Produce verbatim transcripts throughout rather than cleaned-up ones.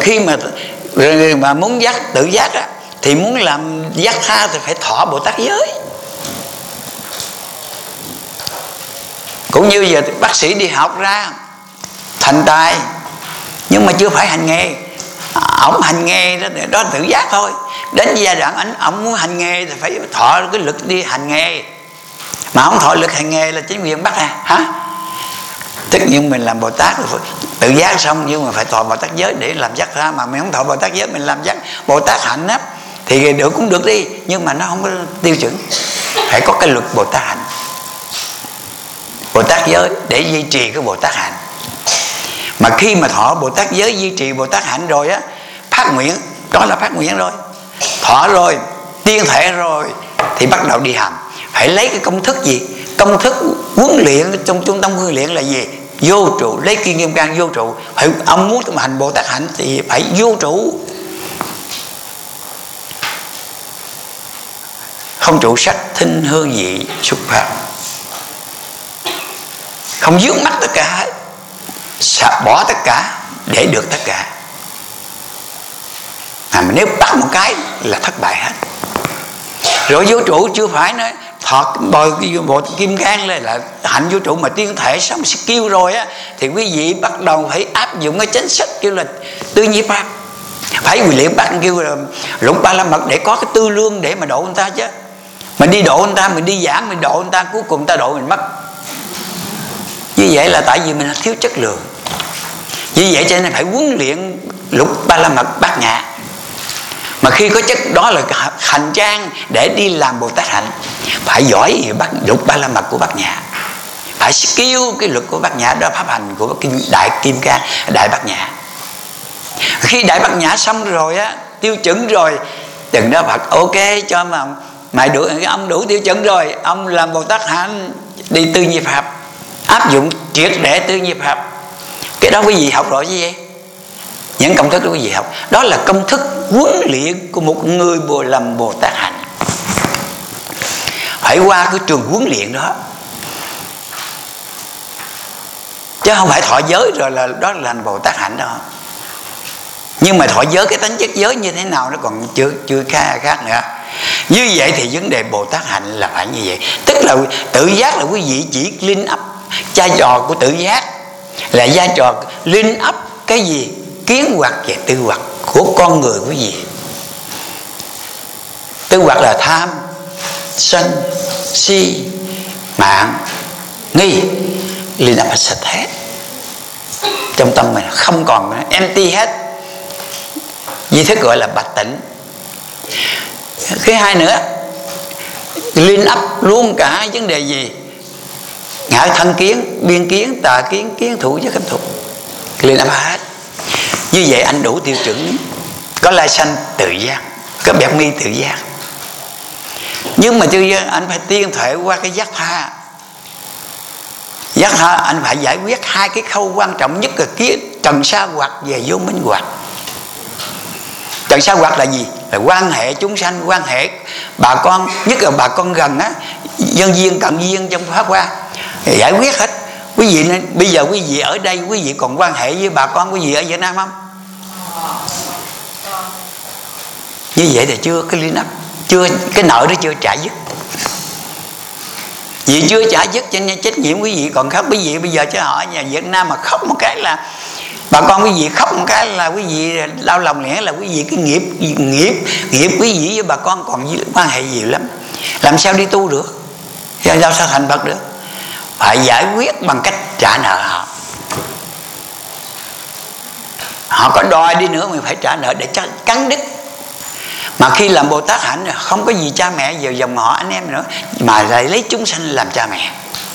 khi mà mà muốn giác tự giác á, thì muốn làm giác tha thì phải thọ Bồ Tát giới. Cũng như giờ bác sĩ đi học ra thành tài nhưng mà chưa phải hành nghề, ổng hành nghề đó, đó tự giác thôi. Đến giai đoạn anh ổng muốn hành nghề thì phải thọ cái lực đi hành nghề, mà không thọ lực hành nghề là chính quyền bắt à hả? Tất nhiên mình làm Bồ Tát rồi tự giác xong, nhưng mà phải thọ Bồ Tát giới để làm giác tha. Mà mình không thọ Bồ Tát giới, mình làm giác Bồ Tát hạnh á thì được cũng được đi, nhưng mà nó không có tiêu chuẩn. Phải có cái luật Bồ Tát hạnh, Bồ Tát giới để duy trì cái Bồ Tát hạnh. Mà khi mà thọ Bồ Tát giới, duy trì Bồ Tát hạnh rồi á, phát nguyện, đó là phát nguyện rồi, thọ rồi, tiên thể rồi, thì bắt đầu đi hành. Phải lấy cái công thức gì? Công thức huấn luyện trong trung tâm huấn luyện là gì? Vô trụ. Lấy Kim Kim Cang vô trụ. Phải, ông muốn hành Bồ Tát hạnh thì phải vô trụ, không trụ sắc thinh hương vị xuất pháp, không dướng mắt tất cả hết, bỏ tất cả để được tất cả. À, mà nếu bắt một cái là thất bại hết. Rồi vô trụ chưa phải nói thọ bồi bộ Kim Cang là, là hạnh vô trụ, mà tiên thể xong skill rồi á, thì quý vị bắt đầu phải áp dụng cái chính sách kêu là tư nhi pháp. Phải quỳ luyện bắt kêu là lục ba la mật để có cái tư lương để mà độ người ta chứ. Mình đi độ người ta, mình đi giảng, mình độ người ta, cuối cùng người ta độ mình mất. Như vậy là tại vì mình thiếu chất lượng. Như vậy cho nên phải huấn luyện lục ba la mật bát nhã. Mà khi có chất đó là hành trang để đi làm Bồ Tát hạnh. Phải giỏi bắt lục ba la mật của bát nhã, phải skill cái luật của bát nhã, đó pháp hành của kim, đại Kim Cang, đại bát nhã. Khi đại bát nhã xong rồi á, tiêu chuẩn rồi, đừng đó Phật ok cho mà mày đủ, ông đủ tiêu chuẩn rồi, ông làm Bồ Tát hạnh đi tư nhi pháp, áp dụng triệt để tư nhi pháp. Cái đó quý vị học rồi chứ gì? Những công thức đó quý vị học, đó là công thức huấn luyện của một người bồ làm Bồ Tát hạnh. Phải qua cái trường huấn luyện đó, chứ không phải thọ giới rồi là đó là Bồ Tát hạnh đâu. Nhưng mà thọ giới cái tính chất giới như thế nào nó còn chưa chưa khác, khác nữa. Như vậy thì vấn đề Bồ Tát hạnh là phải như vậy. Tức là tự giác là quý vị chỉ clean up. Vai trò của tự giác là vai trò clean up cái gì? Kiến hoặc và tư hoặc của con người quý vị. Tư hoặc là tham, sân, si, mạng, nghi, clean up sạch hết. Trong tâm mình không còn empty hết. Di thức gọi là bạch tịnh. Thứ hai nữa, clean up luôn cả vấn đề gì? Ngã thân kiến, biên kiến, tà kiến, kiến thủ với cấm thủ, clean up hết. Như vậy anh đủ tiêu chuẩn. Có lai sanh tự giác, có bẹt mi tự giác. Nhưng mà chưa anh phải tiên thể qua cái giác tha. Giác tha anh phải giải quyết hai cái khâu quan trọng nhất là kia trần sa hoặc và vô minh hoặc. Trần sa hoặc là gì? Là quan hệ chúng sanh, quan hệ bà con, nhất là bà con gần á, nhân duyên cận duyên trong pháp qua, giải quyết hết. Quý vị nên, bây giờ quý vị ở đây, quý vị còn quan hệ với bà con quý vị ở Việt Nam không? Như vậy thì chưa cái liên ấp, chưa cái nợ đó chưa trả dứt. Vì chưa trả dứt cho nên trách nhiệm quý vị còn khóc. Quý vị bây giờ chứ họ ở nhà Việt Nam mà khóc một cái là bà con quý vị khóc một cái là quý vị đau lòng, lẽ là quý vị cái nghiệp nghiệp nghiệp quý vị với bà con còn quan hệ nhiều lắm. Làm sao đi tu được? Làm sao thành Phật được? Phải giải quyết bằng cách trả nợ họ. Họ có đòi đi nữa mình phải trả nợ để cắn đứt. Mà khi làm Bồ Tát hạnh không có gì cha mẹ vào dòng họ anh em nữa, mà lại lấy chúng sanh làm cha mẹ.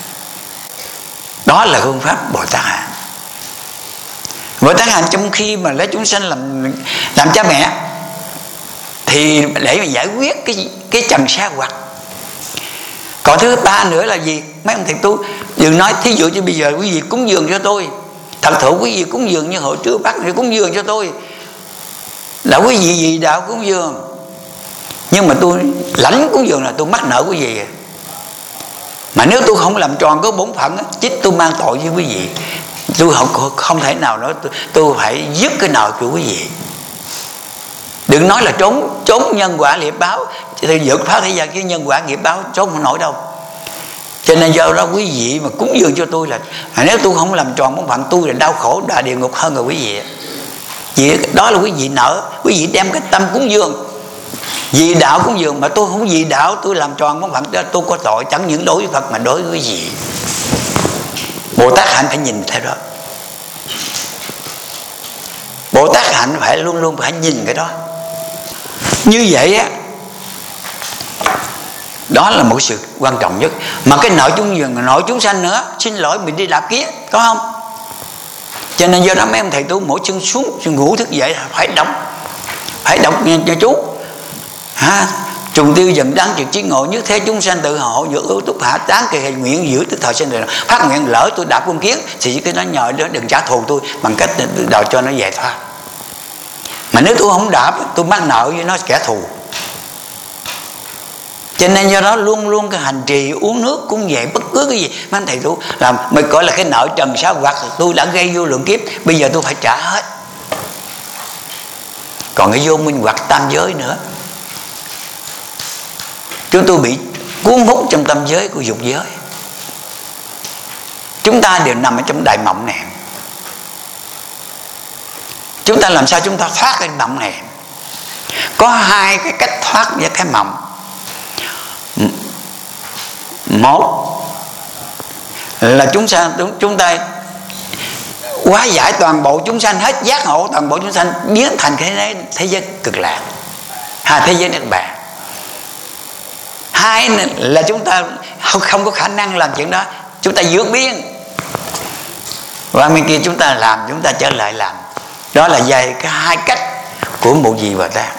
Đó là phương pháp Bồ Tát hạnh. Bồ Tát hạnh trong khi mà lấy chúng sanh làm làm cha mẹ thì để mà giải quyết cái cái trần sa hoặc. Còn thứ ba nữa là gì? Mấy ông thầy tu đừng nói, thí dụ như bây giờ quý vị cúng dường cho tôi, thật thụ quý vị cúng dường như hồi trước bác thì cúng dường cho tôi là quý vị gì đạo cúng dường, nhưng mà tôi lãnh cúng dường là tôi mắc nợ quý vị. Mà nếu tôi không làm tròn cái bổn phận á, chính tôi mang tội với quý vị. Tôi không, không thể nào nói tôi, tôi phải dứt cái nợ của quý vị. Đừng nói là trốn trốn nhân quả nghiệp báo, thì vượt phá thế gian, cái nhân quả nghiệp báo trốn không nổi đâu. Cho nên do đó quý vị mà cúng dường cho tôi là, nếu tôi không làm tròn bổn phận, tôi là đau khổ đọa địa ngục hơn rồi quý vị. Vì đó là quý vị nợ, quý vị đem cái tâm cúng dường vì đạo cúng dường, mà tôi không vì đạo, tôi làm tròn bổn phận, tôi có tội chẳng những đối với Phật mà đối với quý vị. Bồ Tát hạnh phải nhìn theo đó. Bồ Tát hạnh phải luôn luôn phải nhìn cái đó. Như vậy á, đó là một sự quan trọng nhất. Mà cái nợ chúng dường, nợ chúng sanh nữa, xin lỗi mình đi đạp kia, có không? Cho nên do đó mấy ông thầy tu mỗi chân xuống ngủ thức dậy phải đọc, phải đọc nghe cho chú. Ha, trùng tiêu dần đáng trực trí ngộ, nhất thế chúng sanh tự hộ nhược ưu túc hạ tán kỳ hệ nguyện giữ tức thời sinh đời. Phát nguyện lỡ tôi đạp con kiến thì cái nó nhờ đó đừng trả thù tôi bằng cách đòi cho nó giải thoát. Mà nếu tôi không đạp, tôi mắc nợ với nó kẻ thù. Cho nên do đó luôn luôn cái hành trì uống nước cũng vậy, bất cứ cái gì mấy anh thầy tu làm mới gọi là cái nợ trần sao hoặc tôi đã gây vô lượng kiếp, bây giờ tôi phải trả hết. Còn cái vô minh hoặc tam giới nữa, chúng tôi bị cuốn hút trong tâm giới của dục giới. Chúng ta đều nằm ở trong đại mộng này. Chúng ta làm sao chúng ta thoát cái mộng này? Có hai cái cách thoát với cái mộng. Một là chúng sanh chúng ta hóa giải toàn bộ chúng sanh, hết giác ngộ toàn bộ chúng sanh, biến thành cái thế giới cực lạc, hai thế giới niết bàn. Hai là chúng ta không, không có khả năng làm chuyện đó, chúng ta vượt biên và bên kia chúng ta làm, chúng ta trở lại làm. Đó là về cái hai cách của một vị Bồ Tát.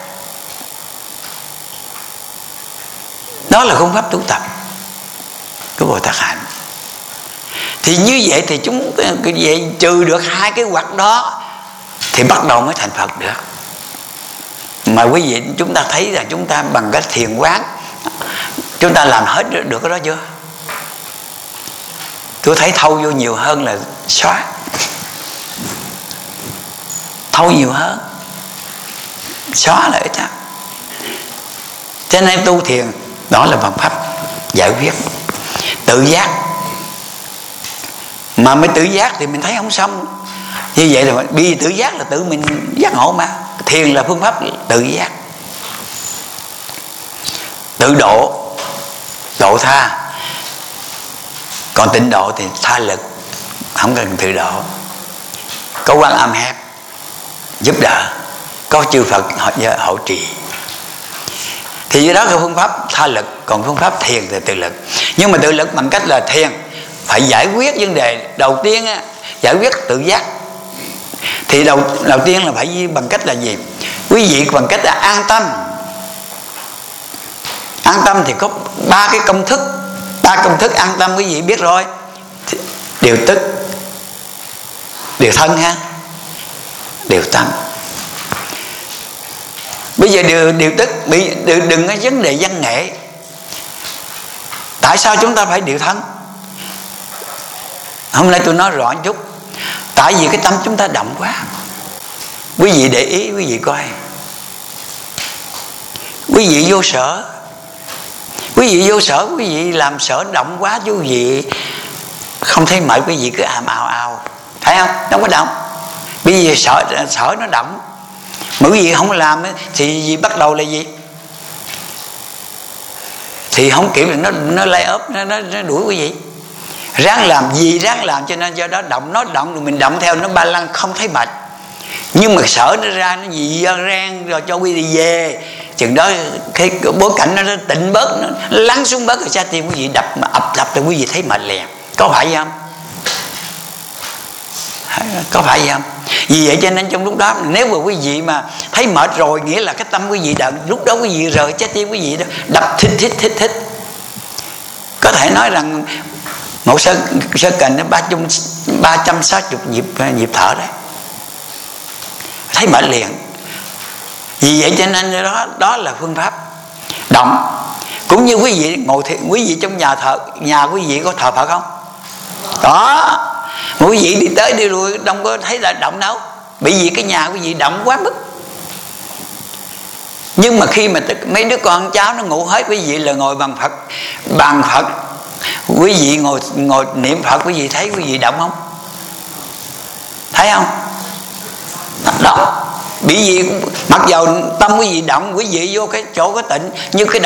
Đó là phương pháp tu tập của Bồ Tát hạnh. Thì như vậy thì chúng vậy trừ được hai cái hoặc đó thì bắt đầu mới thành Phật được. Mà quý vị chúng ta thấy là chúng ta bằng cách thiền quán chúng ta làm hết được cái đó chưa? Tôi thấy thâu vô nhiều hơn là xóa. Thâu nhiều hơn, xóa lại đó. Cho nên tu thiền đó là bằng pháp giải quyết tự giác. Mà mới tự giác thì mình thấy không xong. Như vậy là vì tự giác là tự mình giác ngộ mà. Thiền là phương pháp tự giác, tự độ, độ tha. Còn tịnh độ thì tha lực, không cần tự độ. Có Quan Âm hẹp giúp đỡ, có chư Phật hộ trì. Thì do đó là phương pháp tha lực. Còn phương pháp thiền thì tự lực. Nhưng mà tự lực bằng cách là thiền phải giải quyết vấn đề. Đầu tiên á, giải quyết tự giác. Thì đầu, đầu tiên là phải bằng cách là gì? Quý vị bằng cách là an tâm. An tâm thì có ba cái công thức. Ba công thức an tâm quý vị biết rồi. Điều tức, điều thân ha, điều tâm. Bây giờ điều, điều tức bị đừng, đừng có vấn đề văn nghệ. Tại sao chúng ta phải điều thân? Hôm nay tôi nói rõ một chút. Tại vì cái tâm chúng ta động quá. Quý vị để ý, quý vị coi. Quý vị vô sở, quý vị vô sở, quý vị làm sở động quá, quý vị không thấy mệt, quý vị cứ àm ào ào, thấy không? Nó có động. Bây giờ sở, sở nó động. Mà quý vị không làm thì gì bắt đầu là gì? Thì không kiểu là nó nó lay ốp, nó, nó, nó đuổi quý vị. Ráng làm gì ráng làm, cho nên do đó động nó động rồi mình động theo nó ba lăng không thấy mệt. Nhưng mà sợ nó ra nó gì rang rồi cho quý vị về. Chừng đó cái bối cảnh nó, nó tịnh bớt, nó lắng xuống bớt rồi trái tim quý vị đập mà ập đập thì quý vị thấy mệt liền. Có phải vậy không? Có phải vậy không? Vì vậy cho nên trong lúc đó nếu mà quý vị mà thấy mệt rồi, nghĩa là cái tâm quý vị đợi, lúc đó quý vị rời trái tim quý vị đó đập thích thích thích thích. Có thể nói rằng một sơ, sơ cần nó ba trăm sáu mươi nhịp, nhịp thở đấy. Thấy mệt liền. Vì vậy cho nên đó, đó là phương pháp động. Cũng như quý vị ngồi thiền, quý vị trong nhà thờ, nhà quý vị có thờ Phật không? Đó. Quý vị đi tới đi lui đâu có thấy là động đâu, bị gì cái nhà quý vị động quá mức. Nhưng mà khi mà mấy đứa con cháu nó ngủ hết, quý vị là ngồi bằng Phật bàn Phật, quý vị ngồi ngồi niệm Phật, quý vị thấy quý vị động không? Thấy không? Đó, bị gì mặc dầu tâm quý vị động, quý vị vô cái chỗ có tịnh, nhưng cái